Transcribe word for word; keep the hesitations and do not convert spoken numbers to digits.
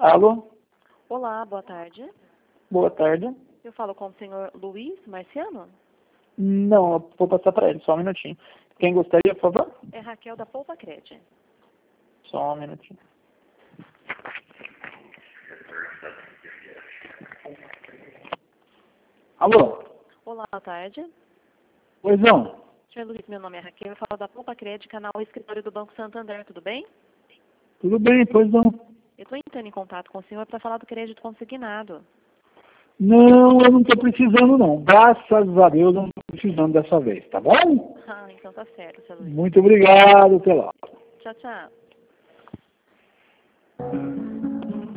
Alô? Olá, boa tarde. Boa tarde. Eu falo com o senhor Luiz Marciano? Não, eu vou passar para ele, só um minutinho. Quem gostaria, por favor? É Raquel da Poupa Cred. Só um minutinho. Alô? Olá, boa tarde. Pois não. senhor Luiz, meu nome é Raquel, eu falo da Poupa Cred, canal Escritório do Banco Santander, tudo bem? Tudo bem, pois não. Eu estou entrando em contato com o senhor para falar do crédito consignado. Não, eu não estou precisando não. Graças a Deus eu não estou precisando dessa vez, tá bom? Ah, então tá certo, senhor Luiz. Muito obrigado, até lá. Tchau, tchau.